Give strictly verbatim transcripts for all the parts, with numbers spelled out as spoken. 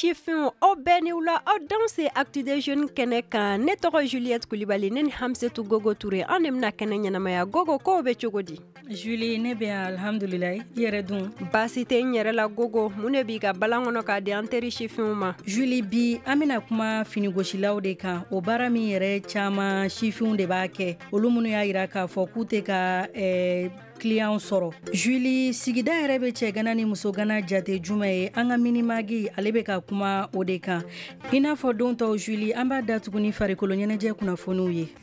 Sifin aw bɛɛ ni wula aw danse Actu des Jeunes kɛnɛ kan ne tɔgɔ Juliette Kulibali ne ni Hamsetu Gogo Toure an de bɛna kɛnɛ ɲɛnamaya Gogo k'o bɛ cogo di Julie ne bɛ alhamdulilayi i yɛrɛ dun baasi tɛ n yɛrɛ la Gogo mun de b'i ka balan kɔnɔ k'a di an teri sifinw ma Julie bi an bɛna kuma finigosilaw de kan o baara min yɛrɛ caman sifinw de b'a kɛ olu minnu y'a jira k'a fɔ k'u tɛ ka ɛɛ client sɔrɔ Julie sigida yɛrɛ bɛ cɛgana ni musogana jate jumɛn ye an ka minimagi ale bɛ ka kuma o de kan i n'a fɔ don tɔw Julie an b'a datugu ni farikolo ɲɛnajɛ kunnafoniw ye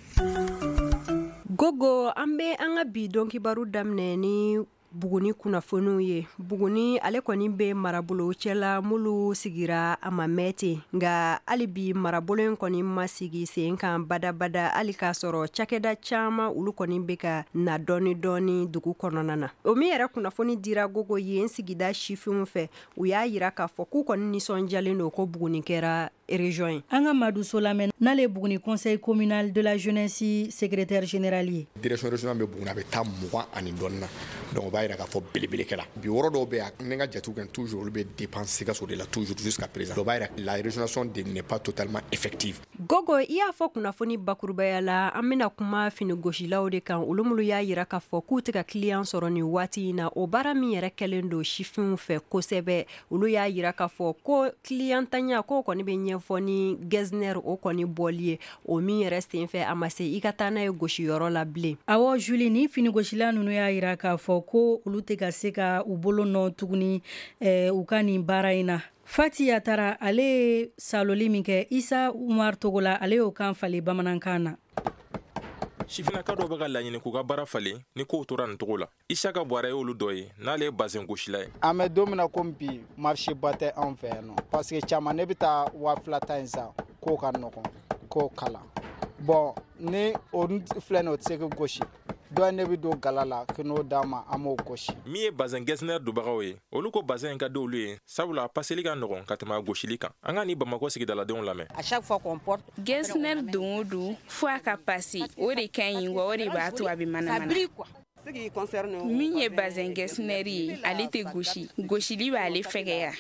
Gogo an bɛ an ka bi dɔn kibaru daminɛ ni Buguni kunnafoniw ye Buguni ale kɔni bɛ marabolo cɛla mulu sigira a ma mɛte nka hali bi marabolo in kɔni ma sigi sen kan badabada hali k'a sɔrɔ cakɛda caman olu kɔni bɛ ka na dɔɔni dɔɔni dugu kɔnɔna na o min yɛrɛ kunnafoni dira Gogo ye n sigida sifinw fɛ u y'a jira k'a fɔ k'u kɔni nisɔndiyalen don ko Buguni kɛra région ye an ka Madu So lamɛn n'ale ye Buguni conseil communal de la jeunesse secrétaire général ye direction régionale bɛ Buguni a bɛ taa mugan ani dɔɔni na donc o b'a jira k'a fɔ belebele kɛla bi wɔrɔ dɔw bɛ yan ne ka jatew kɛ toujours olu bɛ dépense Sikaso de la toujours jusqu'à présent o b'a jira la régionalisation de n'est pas totalement effective Gogo i y'a fɔ kunnafoni bakurubaya la an bɛna kuma finigosilaw de kan olu minnu y'a jira k'a fɔ k'u tɛ ka client sɔrɔ ni waati in na o baara min yɛrɛ kɛlen don sifinw fɛ kosɛbɛ olu y'a jira k'a fɔ ko clientanya ko kɔni bɛ ɲɛfɔ ni Gesner o kɔni bɔli ye o min yɛrɛ senfɛ a ma se i ka taa n'a ye gosiyɔrɔ la bilen awɔ Julie ni finigosila ninnu y'a jira k'a fɔ ko olu tɛ ka se ka u bolo nɔ tuguni eh, u ka nin baara in na Fati Yatara ale ye saloli min kɛ Isa Umar Togola ale y'o kan falen bamanankan na sifinaka dɔw bɛ ka laɲini k'u ka baara falen ni kow tora nin togo la Isaka Bɔra ye olu dɔ ye n'ale ye bazɛn gosila ye an bɛ don min na komi bi marché ba tɛ anw fɛ yan nɔ parce que caman ne bɛ taa waa fila ta in san k'o ka nɔgɔn k'o kalan bon ni o filɛ nin o tɛ se ka gosi dɔ ne bɛ don gala la que n'o d'a ma an m'o gosi min ye bazɛn Gesner donbagaw ye olu ko bazɛn in ka di olu ye sabula a paseli ka nɔgɔn ka tɛmɛ a gosili kan an ka ni Bamakɔ sigidaladenw lamɛn à chaque fois qu'on porte Gesner don o don fo a ka pase o de ka ɲi wa o de b'a to a bɛ manamana min ye bazɛn Gesner ye ale tɛ gosi gosili b'ale fɛgɛya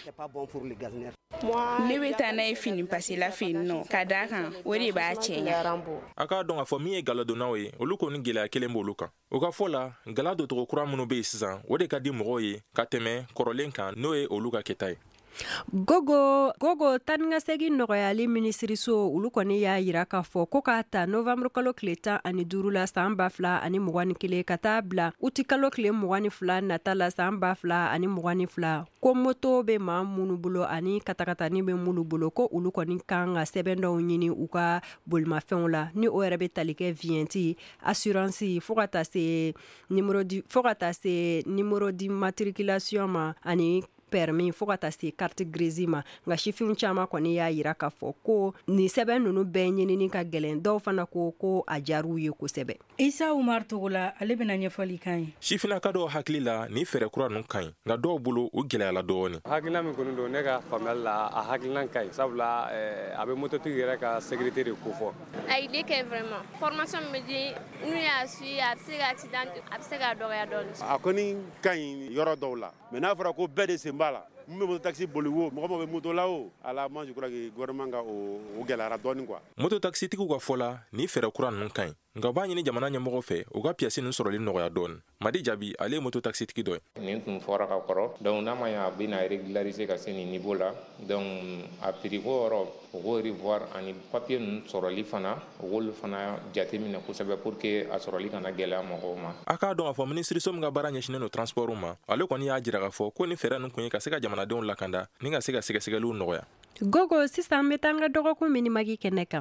ne bɛ taa n'a ye fini pasela fɛ yen nɔ ka d'a kan o de b'a cɛɲa a k'a dɔn k'a fɔ min ye galadonnaw ye olu kɔni gɛlɛya kelen b'olu kan o ka fɔ la gala doncogo kura minnu bɛ yen sisan o de ka di mɔgɔw ye ka tɛmɛ kɔrɔlen kan n'o ye olu ka kɛta ye Gogo Gogo tanikasegin nɔgɔyali minisiriso olu kɔni y'a jira k'a fɔ ko k'a ta novembre kalo tile tan ani duuru la san ba fila ani mugan ni kelen ka taa bila uti kalo tile mugan ni fila nata la san ba fila ani mugan ni fila ko moto bɛ maa minnu bolo ani katakatani bɛ minnu bolo ko olu kɔni kan ka sɛbɛn dɔw ɲini u ka bolimafɛnw la ni o yɛrɛ bɛ tali kɛ viɲɛti assurance fo ka taa se numéro di fo ka taa se numéro di matriculation ma ani permis fo ka taa se carte grise ma nka sifinw caman kɔni y'a jira k'a fɔ ko nin sɛbɛn ninnu bɛɛ ɲinini ka gɛlɛn dɔw fana ko ko a jar'u ye kosɛbɛ Isa Umar Togola ale bɛna ɲɛfɔli kan ye sifinaka dɔw hakili la ni fɛɛrɛ kura ninnu ka ɲi nka dɔw bolo u gɛlɛyala dɔɔni hakilina min kɔni don ne ka faamuyali la a hakilina ka ɲi sabula a bɛ mototigi yɛrɛ ka sécurité de ko fɔ a idée kɛ vraiment formation min bɛ di n'u y'a suit a bɛ se ka accident a bɛ se ka dɔgɔya dɔɔni a kɔni ka ɲi yɔrɔ dɔw la mais n'a fɔra ko bɛɛ de sen b'a la mun bɛ moto taxi boli wo mɔgɔ mɔgɔ bɛ moto la o ala moi je crois que gouvernement ka o gɛlɛyara dɔɔni quoi moto taxi tigiw ka fɔ la ni fɛɛrɛ kura ninnu ka ɲi nka u b'a ɲini jamana ɲɛmɔgɔ fɛ u ka piyɛsi ninnu sɔrɔli nɔgɔya dɔɔni Madi Jabi ale ye moto taxi tigi dɔ ye nin tun fɔra ka kɔrɔ donc n'a ma ɲɛ a bɛna régulariser ka se nin niveau la donc a prix ko yɔrɔ u k'o revoir ani papier ninnu sɔrɔli fana u k'olu fana jateminɛ kosɛbɛ pour que a sɔrɔli kana gɛlɛya mɔgɔw ma a k'a dɔn k'a fɔ minisiriso min ka baara ɲɛsinnen don transport ma ale kɔni y'a jira k'a fɔ ko ni fɛɛrɛ ninnu kun ye ka se ka jamanadenw lakanda ni ka se ka sɛgɛsɛgɛliw nɔgɔya Gogo sisan an bɛ taa an ka dɔgɔkun minimagi kɛnɛ kan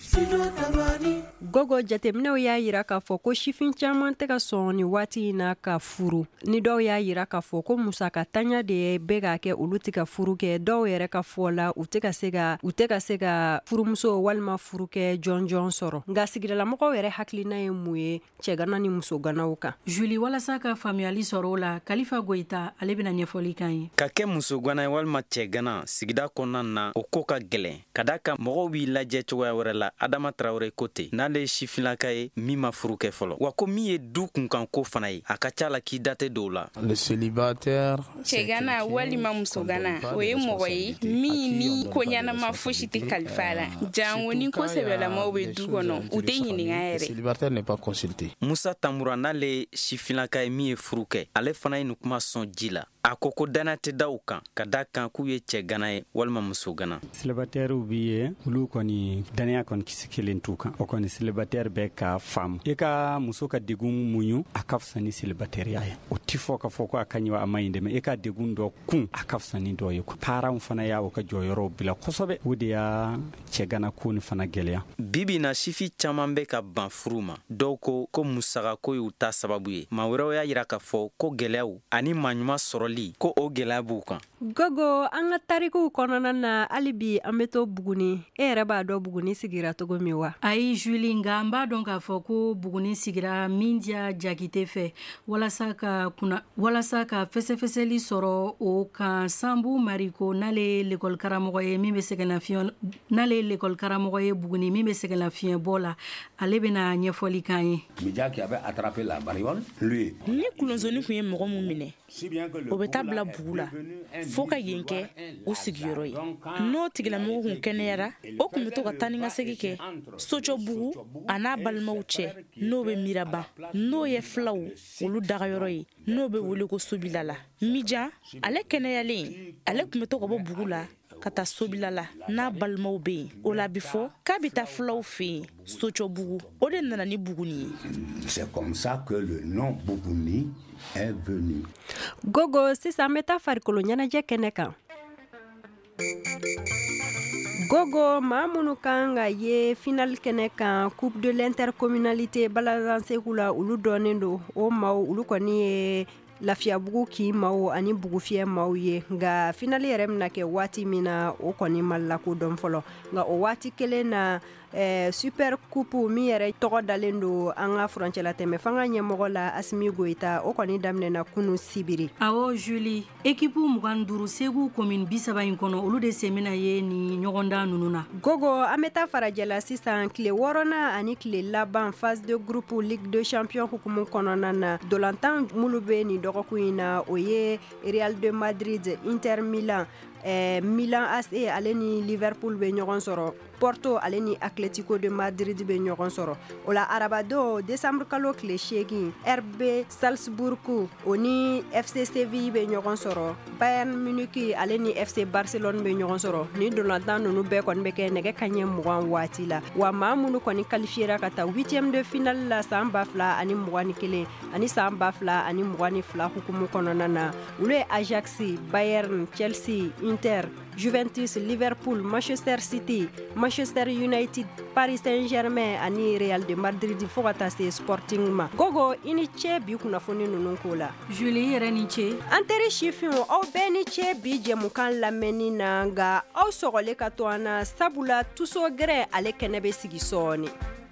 Gogo jateminɛw y'a jira k'a fɔ ko sifin caman tɛ ka sɔn ni waati in na ka furu ni dɔw y'a jira k'a fɔ ko musaka tanya de bɛ ka kɛ olu tɛ ka furu kɛ dɔw yɛrɛ ka fɔ la u tɛ ka se ka u tɛ ka se ka furumuso walima furu kɛ jɔn jɔn sɔrɔ nka sigidalamɔgɔw yɛrɛ hakilina ye mun ye cɛgana ni musoganaw kan Julie walasa ka faamuyali sɔrɔ o la Kalifa Goyita ale bɛna ɲɛfɔli kan ye ka kɛ musogana ye walima cɛgana sigida kɔnɔna na o ko ka gɛlɛn ka d'a kan mɔgɔw b'i lajɛ cogoya wɛrɛ la Adama Traoré kote n'ale ye sifinlaka ye min ma furu kɛ fɔlɔ wa ko min ye du kunkan ko fana ye a ka ca la k'i date dɔw la. Le célibataire cɛgana walima musogana o ye mɔgɔ ye min ni ko ɲanama fosi tɛ kalifa la jango ni ko sɛbɛlamaw bɛ du kɔnɔ u tɛ ɲininka yɛrɛ. Célibataire n'est pas consulté. Musa Tamura n'ale ye sifinlaka ye min ye furu kɛ ale fana ye nin kuma sɔn ji la. A ko ko dana tɛ da u kan ka da kan k'u ye cɛ gana ye walima muso gana. Célibataire bi ye olu kɔni danaya kɔni kisi kelen t'u kan o kɔni célibataire bɛ ka faamu i ka muso ka degun muɲu a ka fisa ni célibataire ya ye o ti fɔ ka fɔ ko a ka ɲi wa a ma ɲi dɛmɛ i ka degun dɔ kun a ka fisa ni dɔ ye parents fana y'a o ka jɔyɔrɔw bila kosɛbɛ o de y'a cɛ gana ko ni fana gɛlɛya. Bibi na sifi caman bɛ ka ban furu ma dɔw ko ko musaka ko y'u ta sababu ye maa wɛrɛw y'a yira k'a fɔ ko gɛlɛyaw ani maɲuman sɔrɔli ko o gɛlɛya b'u kan. Gogo an ka tarikuw kɔnɔna na hali bi an bɛ to Buguni e yɛrɛ b'a dɔn Buguni sigira cogo min wa? Ayi Julie nga n b'a dɔn k'a fɔ ko Buguni sigira min diya Jakite fɛ walasa ka kuna walasa ka fɛsɛfɛsɛli sɔrɔ o kan Sambu Mariko n'ale ye l'école karamɔgɔ ye min bɛ sɛgɛnnafiɲɛ n'ale ye l'école karamɔgɔ ye Buguni min bɛ sɛgɛnnafiɲɛ bɔ la ale bɛna ɲɛfɔli k'an ye. Mijaki avait attrapé la bariole lui. Ni kulonzoni kun ye mɔgɔ mun minɛ o bɛ taa bila bugu la fo ka yen kɛ o sigiyɔrɔ ye n'o tigilamɔgɔ kun kɛnɛyara o kun bɛ to ka taa ni ka segin kɛ Socɔbugu a n'a balimaw cɛ n'o bɛ Miraban n'o ye filaw olu dagayɔrɔ ye n'o bɛ wele ko Sobilala. Mijan ale kɛnɛyalen ale kun bɛ to ka bɔ bugu la ka taa Sobilala n'a balimaw bɛ yen o la bi fɔ k'a bɛ taa filaw fɛ yen Socɔbugu o de nana ni Buguni ye. C'est comme ça que le nom Buguni est venu. Gogo sisan bɛ taa farikolo ɲɛnajɛ kɛnɛ kan. Gogo maa minnu kan ka ye final kɛnɛ kan Coupe de l'intercommunalité Balazan Segu la olu dɔnnen don o maaw olu kɔni ye Lafiyabugu k'i maaw ani Bugufiyɛ maaw ye nka finali yɛrɛ bɛna kɛ waati min na o kɔni ma lakodɔn fɔlɔ nka o waati kelen na eh, super coupe min yɛrɛ tɔgɔ dalen don an ka furancɛla tɛmɛ fanga ɲɛmɔgɔ la Asimi Goita o kɔni daminɛna kunu sibiri. Awɔ Julie équipe mugan ni duuru Segu commune bi saba in kɔnɔ olu de semina ye ni ɲɔgɔndan ninnu na. Gogo an bɛ taa farajɛla sisan tile wɔɔrɔnan ani tile laban phase de groupe Ligue de Champions hukumu kɔnɔna na dolantan mulu bɛ nin dɔgɔkun in na o ye Real de Madrid, Inter Milan, eh, Milan A C ale ni Liverpool bɛ ɲɔgɔn sɔrɔ. Porto ale ni Atletico de Madrid bɛ ɲɔgɔn sɔrɔ. O la arabado décembre kalo tile seegin R B Salzburg o ni F C Séville bɛ ɲɔgɔn sɔrɔ. Bayern Munich ale ni F C Barcelone bɛ ɲɔgɔn sɔrɔ. Ni dolantan ninnu bɛɛ kɔni bɛ kɛ nɛgɛ kaɲɛ mugan waati la. Wa maa minnu kɔni qualifiera ka taa huitième de finale la san ba fila ani mugan ni kelen ani san ba fila ani mugan ni fila hukumu kɔnɔna na. Olu ye Ajax, Bayern, Chelsea, Inter, Juventus, Liverpool, Manchester City, Manchester United, Paris Saint-Germain ani Real de Madrid fo ka taa se Sporting ma. Gogo i ni ce bi kunnafoni ninnu ko la. Julie yɛrɛ ni ce. An teri sifinw aw bɛɛ ni ce bi jɛmukan lamɛnni na nka aw sɔgɔlen ka to an na sabula tuso gɛrɛ ale kɛnɛ bɛ sigi sɔɔni.